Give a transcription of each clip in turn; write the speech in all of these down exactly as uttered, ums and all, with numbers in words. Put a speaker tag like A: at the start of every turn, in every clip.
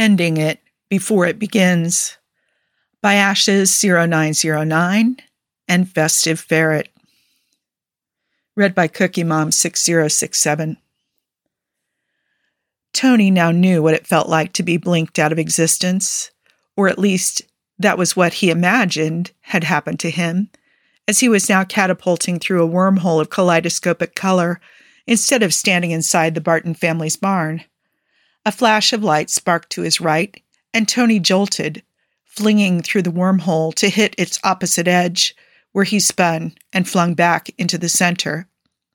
A: Ending It Before It Begins by Ashes zero nine zero nine and Festive Ferret. Read by Cookie Mom six zero six seven. Tony now knew what it felt like to be blinked out of existence, or at least that was what he imagined had happened to him, as he was now catapulting through a wormhole of kaleidoscopic color instead of standing inside the Barton family's barn. A flash of light sparked to his right, and Tony jolted, flinging through the wormhole to hit its opposite edge, where he spun and flung back into the center.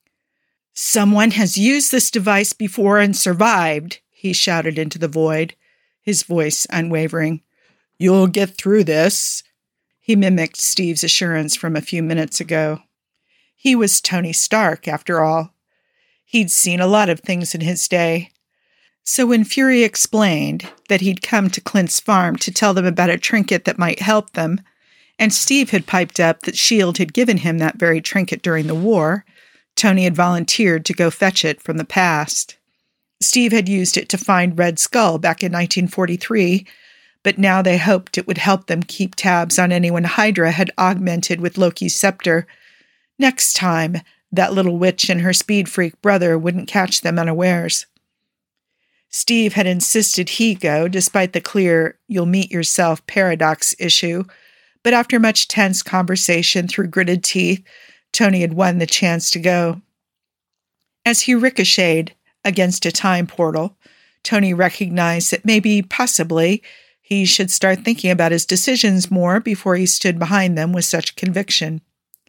A: "Someone has used this device before and survived," he shouted into the void, his voice unwavering. "You'll get through this." He mimicked Steve's assurance from a few minutes ago. He was Tony Stark, after all. He'd seen a lot of things in his day. So when Fury explained that he'd come to Clint's farm to tell them about a trinket that might help them, and Steve had piped up that S H I E L D had given him that very trinket during the war, Tony had volunteered to go fetch it from the past. Steve had used it to find Red Skull back in nineteen forty-three, but now they hoped it would help them keep tabs on anyone Hydra had augmented with Loki's scepter. Next time, that little witch and her speed freak brother wouldn't catch them unawares. Steve had insisted he go, despite the clear "you'll meet yourself" paradox issue, but after much tense conversation through gritted teeth, Tony had won the chance to go. As he ricocheted against a time portal, Tony recognized that maybe, possibly, he should start thinking about his decisions more before he stood behind them with such conviction.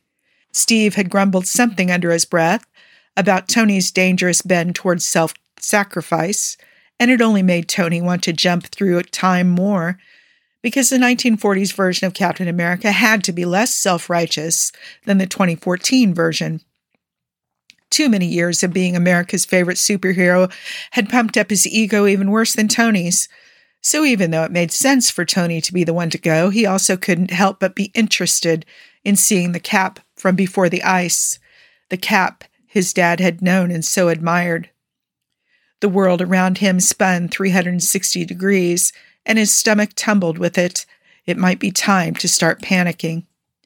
A: Steve had grumbled something under his breath about Tony's dangerous bend towards self-sacrifice, and it only made Tony want to jump through time more, because the nineteen forties version of Captain America had to be less self-righteous than the twenty fourteen version. Too many years of being America's favorite superhero had pumped up his ego even worse than Tony's. So even though it made sense for Tony to be the one to go, he also couldn't help but be interested in seeing the Cap from before the ice, the Cap his dad had known and so admired. The world around him spun three hundred sixty degrees, and his stomach tumbled with it. It might be time to start panicking.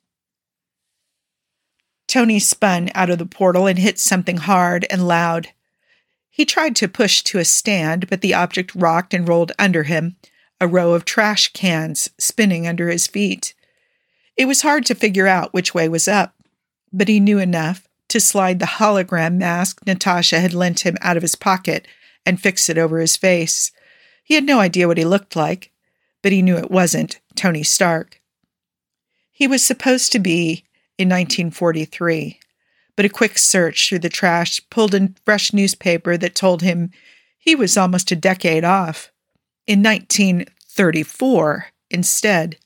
A: Tony spun out of the portal and hit something hard and loud. He tried to push to a stand, but the object rocked and rolled under him, a row of trash cans spinning under his feet. It was hard to figure out which way was up, but he knew enough to slide the hologram mask Natasha had lent him out of his pocket and fix it over his face. He had no idea what he looked like, but he knew it wasn't Tony Stark. He was supposed to be in nineteen forty-three, but a quick search through the trash pulled a fresh newspaper that told him he was almost a decade off, in nineteen thirty-four instead.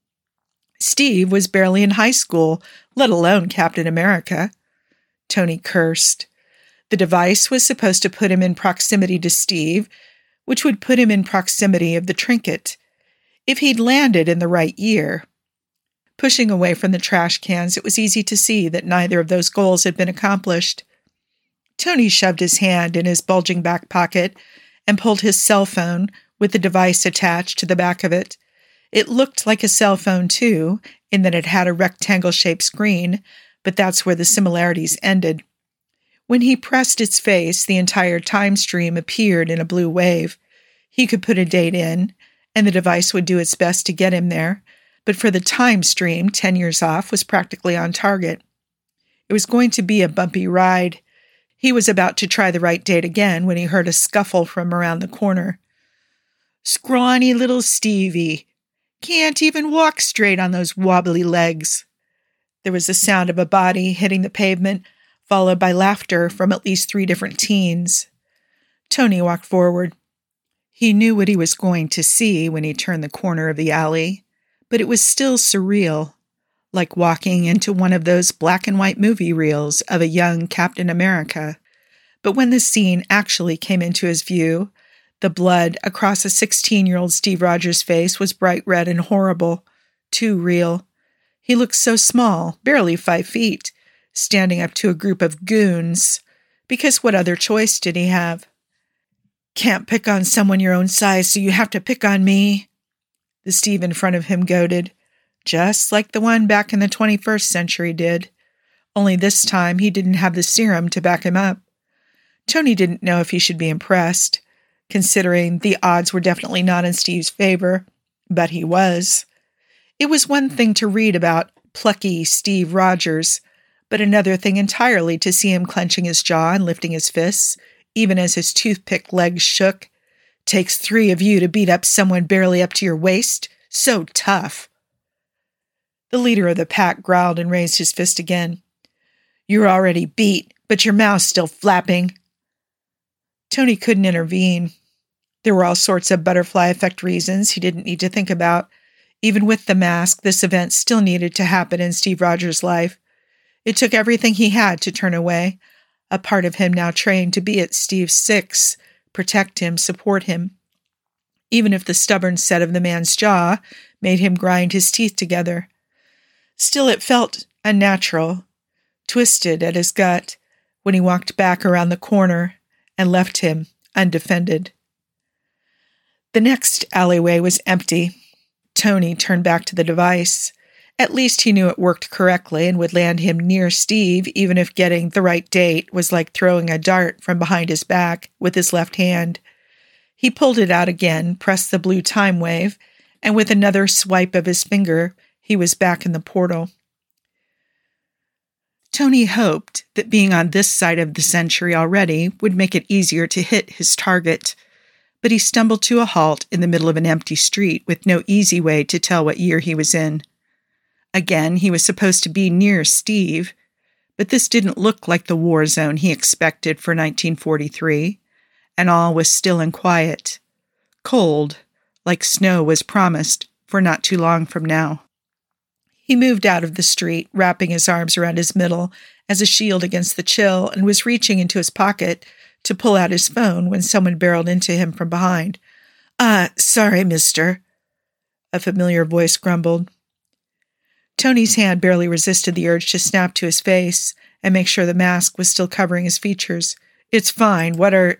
A: Steve was barely in high school, let alone Captain America. Tony cursed. The device was supposed to put him in proximity to Steve, which would put him in proximity of the trinket, if he'd landed in the right year. Pushing away from the trash cans, it was easy to see that neither of those goals had been accomplished. Tony shoved his hand in his bulging back pocket and pulled his cell phone with the device attached to the back of it. It looked like a cell phone, too, in that it had a rectangle-shaped screen, but that's where the similarities ended. When he pressed its face, the entire time stream appeared in a blue wave. He could put a date in, and the device would do its best to get him there, but for the time stream, ten years off was practically on target. It was going to be a bumpy ride. He was about to try the right date again when he heard a scuffle from around the corner. "Scrawny little Stevie. Can't even walk straight on those wobbly legs." There was the sound of a body hitting the pavement, followed by laughter from at least three different teens. Tony walked forward. He knew what he was going to see when he turned the corner of the alley, but it was still surreal, like walking into one of those black and white movie reels of a young Captain America. But when the scene actually came into his view, the blood across a sixteen-year-old Steve Rogers' face was bright red and horrible, too real. He looked so small, barely five feet, standing up to a group of goons, because what other choice did he have? Can't pick on someone your own size, so you have to pick on me, the Steve in front of him goaded, just like the one back in the twenty-first century did. Only this time he didn't have the serum to back him up. Tony didn't know if he should be impressed, considering the odds were definitely not in Steve's favor, but he was. It was one thing to read about plucky Steve Rogers, but another thing entirely to see him clenching his jaw and lifting his fists, even as his toothpick legs shook. Takes three of you to beat up someone barely up to your waist? So tough. The leader of the pack growled and raised his fist again. You're already beat, but your mouth's still flapping. Tony couldn't intervene. There were all sorts of butterfly effect reasons he didn't need to think about. Even with the mask, this event still needed to happen in Steve Rogers' life. It took everything he had to turn away, a part of him now trained to be at Steve's six, protect him, support him. Even if the stubborn set of the man's jaw made him grind his teeth together. Still, it felt unnatural, twisted at his gut, when he walked back around the corner and left him undefended. The next alleyway was empty. Tony turned back to the device. At least he knew it worked correctly and would land him near Steve, even if getting the right date was like throwing a dart from behind his back with his left hand. He pulled it out again, pressed the blue time wave, and with another swipe of his finger, he was back in the portal. Tony hoped that being on this side of the century already would make it easier to hit his target, but he stumbled to a halt in the middle of an empty street with no easy way to tell what year he was in. Again, he was supposed to be near Steve, but this didn't look like the war zone he expected for nineteen forty-three, and all was still and quiet. Cold, like snow was promised for not too long from now. He moved out of the street, wrapping his arms around his middle as a shield against the chill, and was reaching into his pocket to pull out his phone when someone barreled into him from behind. Uh, sorry, mister, a familiar voice grumbled. Tony's hand barely resisted the urge to snap to his face and make sure the mask was still covering his features. It's fine. What are...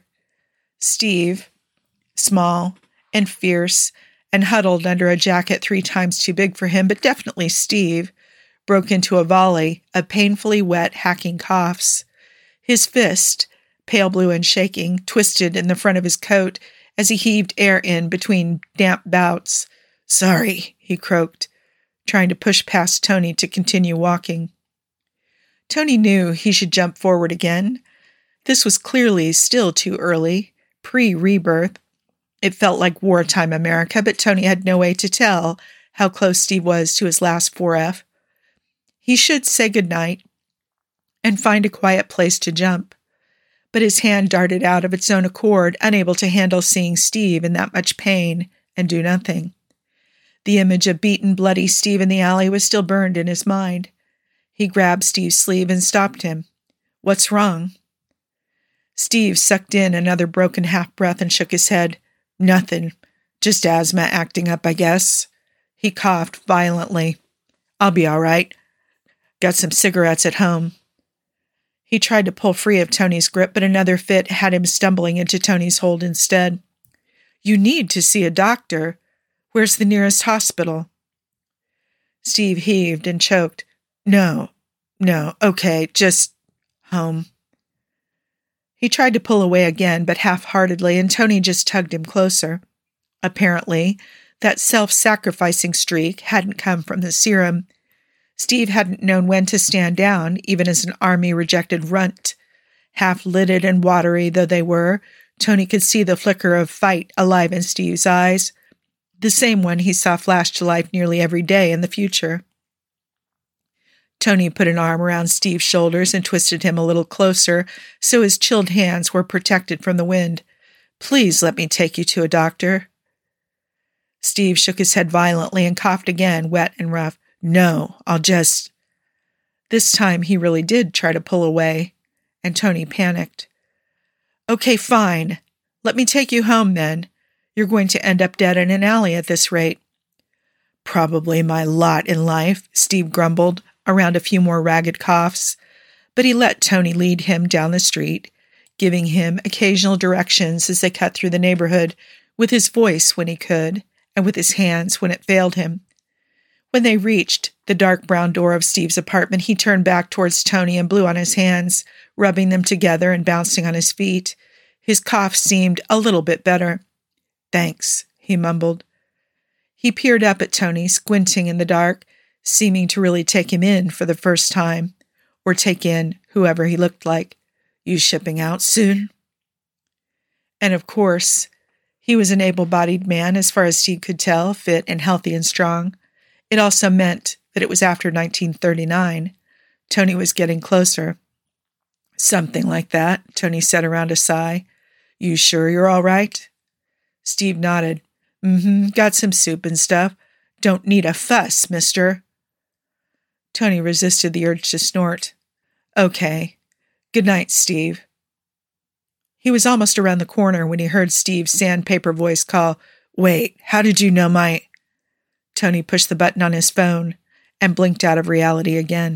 A: Steve, small and fierce and huddled under a jacket three times too big for him, but definitely Steve, broke into a volley of painfully wet, hacking coughs. His fist, pale blue and shaking, twisted in the front of his coat as he heaved air in between damp bouts. Sorry, he croaked, trying to push past Tony to continue walking. Tony knew he should jump forward again. This was clearly still too early, pre-rebirth. It felt like wartime America, but Tony had no way to tell how close Steve was to his last four F. He should say goodnight and find a quiet place to jump, but his hand darted out of its own accord, unable to handle seeing Steve in that much pain and do nothing. The image of beaten, bloody Steve in the alley was still burned in his mind. He grabbed Steve's sleeve and stopped him. What's wrong? Steve sucked in another broken half-breath and shook his head. Nothing. Just asthma acting up, I guess. He coughed violently. I'll be all right. Got some cigarettes at home. He tried to pull free of Tony's grip, but another fit had him stumbling into Tony's hold instead. You need to see a doctor. Where's the nearest hospital? Steve heaved and choked. No, no, okay, just home. He tried to pull away again, but half-heartedly, and Tony just tugged him closer. Apparently, that self-sacrificing streak hadn't come from the serum. Steve hadn't known when to stand down, even as an army-rejected runt. Half-lidded and watery though they were, Tony could see the flicker of fight alive in Steve's eyes, the same one he saw flash to life nearly every day in the future. Tony put an arm around Steve's shoulders and twisted him a little closer so his chilled hands were protected from the wind. Please let me take you to a doctor. Steve shook his head violently and coughed again, wet and rough. No, I'll just... This time he really did try to pull away, and Tony panicked. Okay, fine. Let me take you home then. You're going to end up dead in an alley at this rate. Probably my lot in life, Steve grumbled, around a few more ragged coughs, but he let Tony lead him down the street, giving him occasional directions as they cut through the neighborhood, with his voice when he could, and with his hands when it failed him. When they reached the dark brown door of Steve's apartment, he turned back towards Tony and blew on his hands, rubbing them together and bouncing on his feet. His cough seemed a little bit better. "Thanks," he mumbled. He peered up at Tony, squinting in the dark, seeming to really take him in for the first time, or take in whoever he looked like. "You shipping out soon?" And of course, he was an able-bodied man as far as Steve could tell, fit and healthy and strong. It also meant that it was after nineteen thirty-nine. Tony was getting closer. "Something like that," Tony said around a sigh. "You sure you're all right?" Steve nodded. Mm-hmm, got some soup and stuff. Don't need a fuss, mister." Tony resisted the urge to snort. "Okay. Good night, Steve." He was almost around the corner when he heard Steve's sandpaper voice call, "Wait, how did you know my—" Tony pushed the button on his phone and blinked out of reality again.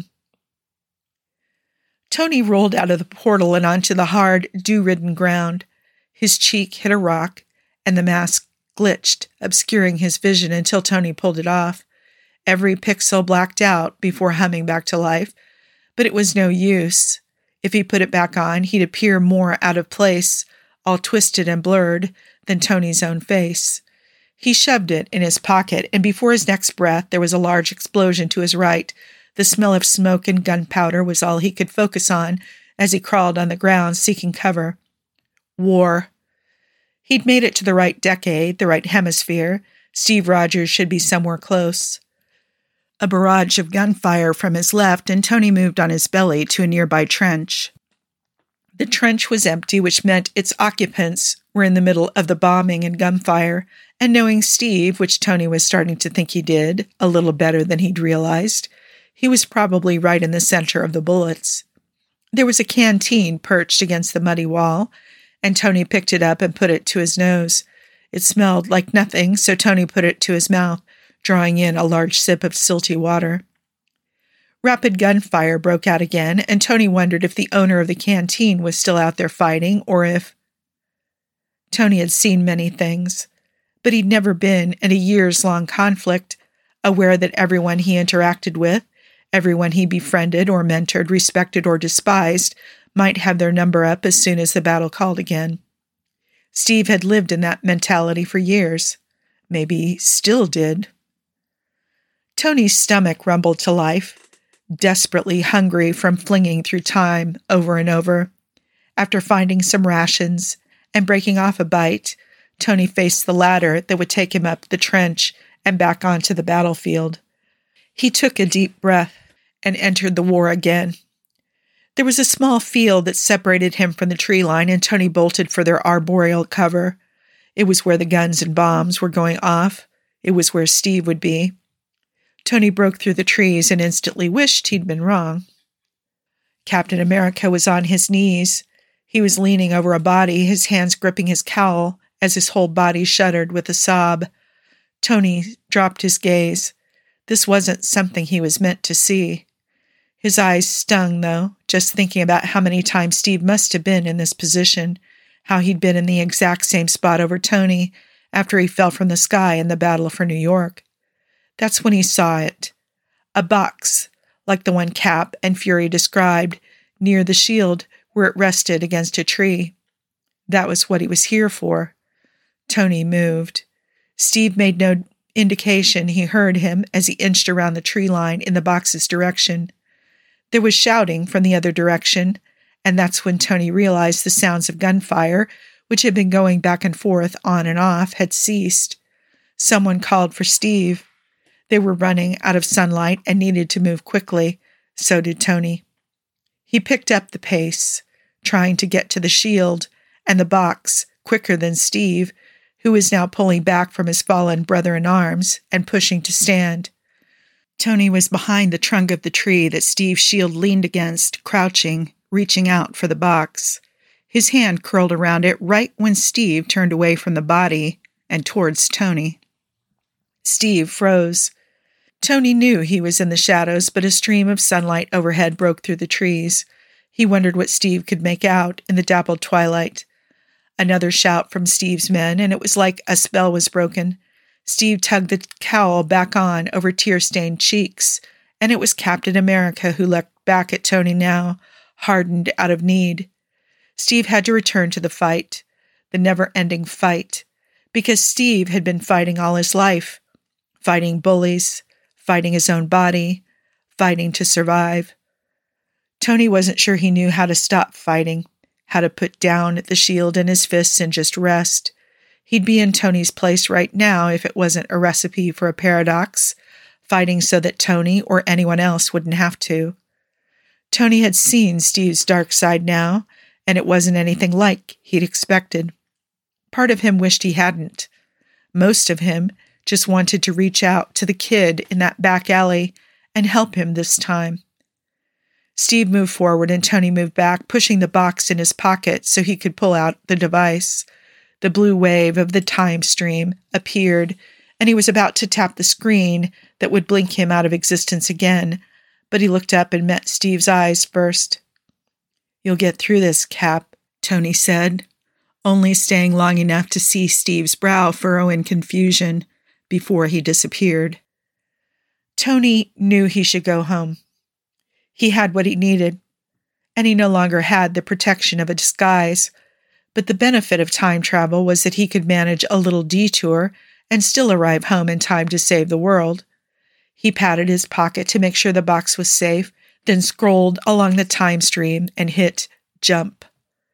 A: Tony rolled out of the portal and onto the hard, dew-ridden ground. His cheek hit a rock, and the mask glitched, obscuring his vision until Tony pulled it off. Every pixel blacked out before humming back to life, but it was no use. If he put it back on, he'd appear more out of place, all twisted and blurred, than Tony's own face. He shoved it in his pocket, and before his next breath, there was a large explosion to his right. The smell of smoke and gunpowder was all he could focus on as he crawled on the ground, seeking cover. War. He'd made it to the right decade, the right hemisphere. Steve Rogers should be somewhere close. A barrage of gunfire from his left, and Tony moved on his belly to a nearby trench. The trench was empty, which meant its occupants were in the middle of the bombing and gunfire, and knowing Steve, which Tony was starting to think he did, a little better than he'd realized, he was probably right in the center of the bullets. There was a canteen perched against the muddy wall, and Tony picked it up and put it to his nose. It smelled like nothing, so Tony put it to his mouth, drawing in a large sip of silty water. Rapid gunfire broke out again, and Tony wondered if the owner of the canteen was still out there fighting, or if... Tony had seen many things, but he'd never been in a years-long conflict, aware that everyone he interacted with, everyone he befriended or mentored, respected or despised, might have their number up as soon as the battle called again. Steve had lived in that mentality for years. Maybe still did. Tony's stomach rumbled to life, desperately hungry from flinging through time over and over. After finding some rations and breaking off a bite, Tony faced the ladder that would take him up the trench and back onto the battlefield. He took a deep breath and entered the war again. There was a small field that separated him from the tree line, and Tony bolted for their arboreal cover. It was where the guns and bombs were going off. It was where Steve would be. Tony broke through the trees and instantly wished he'd been wrong. Captain America was on his knees. He was leaning over a body, his hands gripping his cowl as his whole body shuddered with a sob. Tony dropped his gaze. This wasn't something he was meant to see. His eyes stung, though, just thinking about how many times Steve must have been in this position, how he'd been in the exact same spot over Tony after he fell from the sky in the battle for New York. That's when he saw it. A box, like the one Cap and Fury described, near the shield where it rested against a tree. That was what he was here for. Tony moved. Steve made no indication he heard him as he inched around the tree line in the box's direction. There was shouting from the other direction, and that's when Tony realized the sounds of gunfire, which had been going back and forth on and off, had ceased. Someone called for Steve. They were running out of sunlight and needed to move quickly. So did Tony. He picked up the pace, trying to get to the shield and the box quicker than Steve, who was now pulling back from his fallen brother-in-arms and pushing to stand. Tony was behind the trunk of the tree that Steve's shield leaned against, crouching, reaching out for the box. His hand curled around it right when Steve turned away from the body and towards Tony. Steve froze. Tony knew he was in the shadows, but a stream of sunlight overhead broke through the trees. He wondered what Steve could make out in the dappled twilight. Another shout from Steve's men, and it was like a spell was broken. Steve tugged the cowl back on over tear-stained cheeks, and it was Captain America who looked back at Tony now, hardened out of need. Steve had to return to the fight, the never-ending fight, because Steve had been fighting all his life, fighting bullies, fighting his own body, fighting to survive. Tony wasn't sure he knew how to stop fighting, how to put down the shield in his fists and just rest. He'd be in Tony's place right now if it wasn't a recipe for a paradox, fighting so that Tony or anyone else wouldn't have to. Tony had seen Steve's dark side now, and it wasn't anything like he'd expected. Part of him wished he hadn't. Most of him just wanted to reach out to the kid in that back alley and help him this time. Steve moved forward and Tony moved back, pushing the box in his pocket so he could pull out the device. The blue wave of the time stream appeared, and he was about to tap the screen that would blink him out of existence again, but he looked up and met Steve's eyes first. "You'll get through this, Cap," Tony said, only staying long enough to see Steve's brow furrow in confusion before he disappeared. Tony knew he should go home. He had what he needed, and he no longer had the protection of a disguise, but the benefit of time travel was that he could manage a little detour and still arrive home in time to save the world. He patted his pocket to make sure the box was safe, then scrolled along the time stream and hit jump.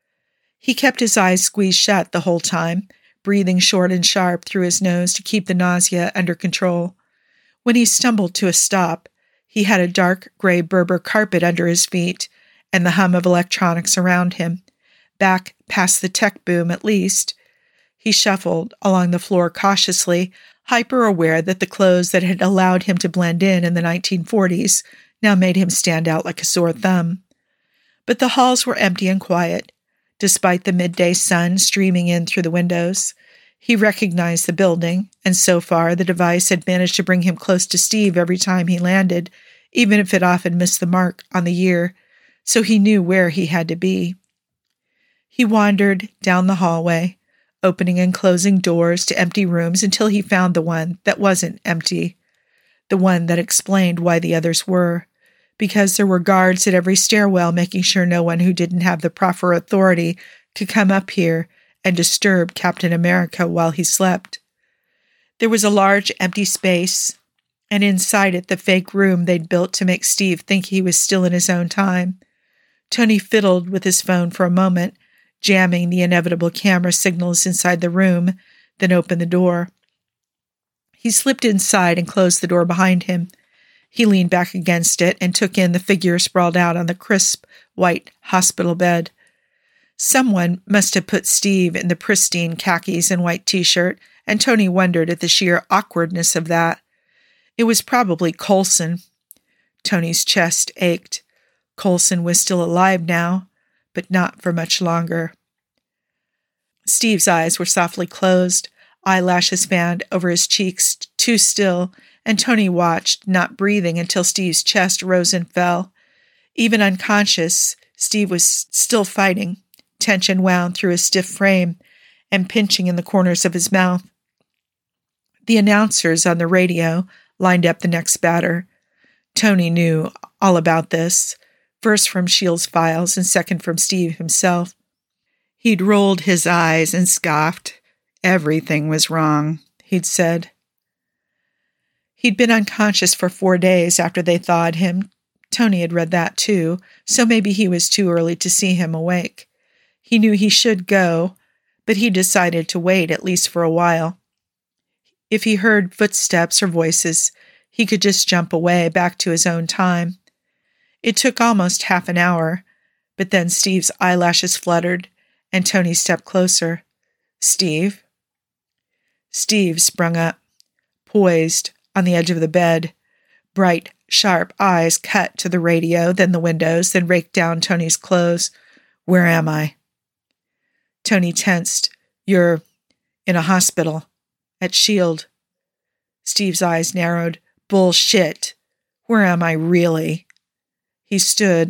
A: He kept his eyes squeezed shut the whole time, breathing short and sharp through his nose to keep the nausea under control. When he stumbled to a stop, he had a dark gray Berber carpet under his feet and the hum of electronics around him. Back past the tech boom, at least. He shuffled along the floor cautiously, hyper-aware that the clothes that had allowed him to blend in in the nineteen forties now made him stand out like a sore thumb. But the halls were empty and quiet, despite the midday sun streaming in through the windows. He recognized the building, and so far the device had managed to bring him close to Steve every time he landed, even if it often missed the mark on the year, so he knew where he had to be. He wandered down the hallway, opening and closing doors to empty rooms until he found the one that wasn't empty, the one that explained why the others were, because there were guards at every stairwell making sure no one who didn't have the proper authority could come up here and disturb Captain America while he slept. There was a large empty space, and inside it the fake room they'd built to make Steve think he was still in his own time. Tony fiddled with his phone for a moment, jamming the inevitable camera signals inside the room, then opened the door. He slipped inside and closed the door behind him. He leaned back against it and took in the figure sprawled out on the crisp, white hospital bed. Someone must have put Steve in the pristine khakis and white t-shirt, and Tony wondered at the sheer awkwardness of that. It was probably Coulson. Tony's chest ached. Coulson was still alive now, but not for much longer. Steve's eyes were softly closed, eyelashes fanned over his cheeks, too still, and Tony watched, not breathing, until Steve's chest rose and fell. Even unconscious, Steve was still fighting. Tension wound through his stiff frame and pinching in the corners of his mouth. The announcers on the radio lined up the next batter. Tony knew all about this, first from Shield's files and second from Steve himself. He'd rolled his eyes and scoffed. Everything was wrong, he'd said. He'd been unconscious for four days after they thawed him. Tony had read that too, so maybe he was too early to see him awake. He knew he should go, but he decided to wait at least for a while. If he heard footsteps or voices, he could just jump away back to his own time. It took almost half an hour, but then Steve's eyelashes fluttered, and Tony stepped closer. "Steve?" Steve sprung up, poised on the edge of the bed. Bright, sharp eyes cut to the radio, then the windows, then raked down Tony's clothes. "Where am I?" Tony tensed. "You're in a hospital. At Shield." Steve's eyes narrowed. "Bullshit. Where am I really?" He stood,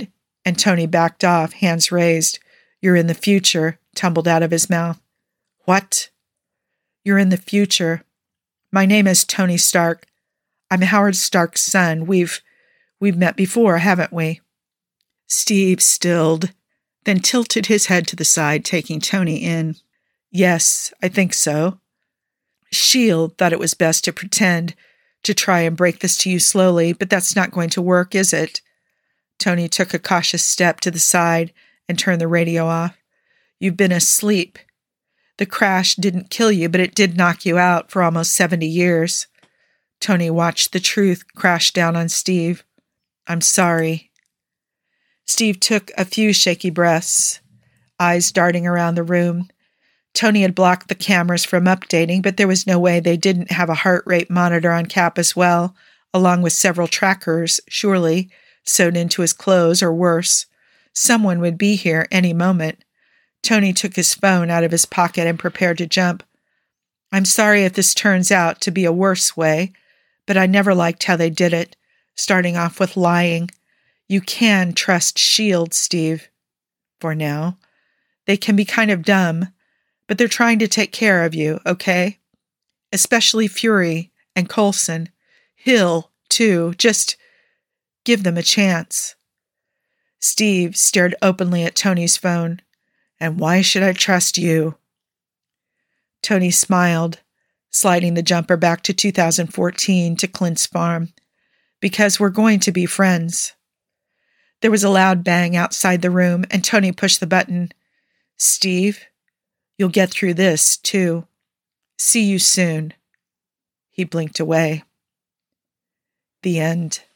A: And Tony backed off, hands raised. "You're in the future," tumbled out of his mouth. "What?" "You're in the future. My name is Tony Stark. I'm Howard Stark's son. We've, we've met before, haven't we?" Steve stilled, then tilted his head to the side, taking Tony in. "Yes, I think so. Shield thought it was best to pretend, to try and break this to you slowly, but that's not going to work, is it?" Tony took a cautious step to the side and turned the radio off. "You've been asleep. The crash didn't kill you, but it did knock you out for almost seventy years. Tony watched the truth crash down on Steve. "I'm sorry." Steve took a few shaky breaths, eyes darting around the room. Tony had blocked the cameras from updating, but there was no way they didn't have a heart rate monitor on Cap as well, along with several trackers, surely, sewed into his clothes or worse. Someone would be here any moment. Tony took his phone out of his pocket and prepared to jump. "I'm sorry if this turns out to be a worse way, but I never liked how they did it, starting off with lying. You can trust Shield, Steve. For now. They can be kind of dumb, but they're trying to take care of you, okay? Especially Fury and Coulson. Hill, too. Just give them a chance." Steve stared openly at Tony's phone. "And why should I trust you?" Tony smiled, sliding the jumper back to two thousand fourteen to Clint's farm. "Because we're going to be friends." There was a loud bang outside the room, and Tony pushed the button. "Steve, you'll get through this, too. See you soon." He blinked away. The end.